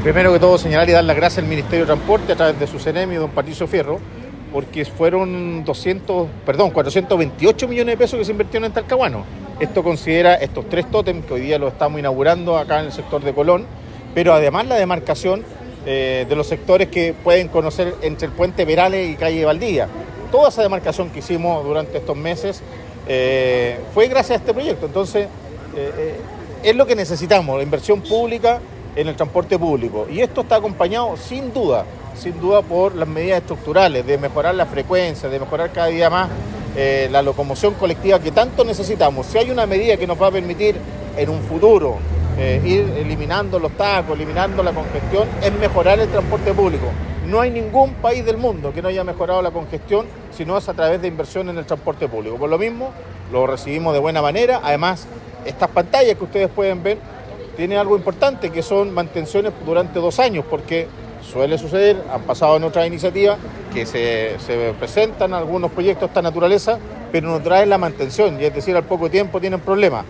Primero que todo, señalar y dar las gracias al Ministerio de Transporte a través de su CNM, don Patricio Fierro, porque fueron 428 millones de pesos que se invirtieron en Talcahuano. Esto considera estos 3 tótems que hoy día los estamos inaugurando acá en el sector de Colón, pero además la demarcación de los sectores que pueden conocer entre el puente Perales y calle Valdivia. Toda esa demarcación que hicimos durante estos meses fue gracias a este proyecto. Entonces, es lo que necesitamos, la inversión pública en el transporte público. Y esto está acompañado sin duda por las medidas estructurales de mejorar la frecuencia, de mejorar cada día más la locomoción colectiva que tanto necesitamos. Si hay una medida que nos va a permitir en un futuro ir eliminando los tacos, eliminando la congestión, es mejorar el transporte público. No hay ningún país del mundo que no haya mejorado la congestión, sino es a través de inversión en el transporte público. Por lo mismo, lo recibimos de buena manera. Además, estas pantallas que ustedes pueden ver tienen algo importante, que son mantenciones durante 2 años, porque suele suceder, han pasado en otras iniciativas, que se presentan algunos proyectos de esta naturaleza, pero no traen la mantención, y es decir, al poco tiempo tienen problemas.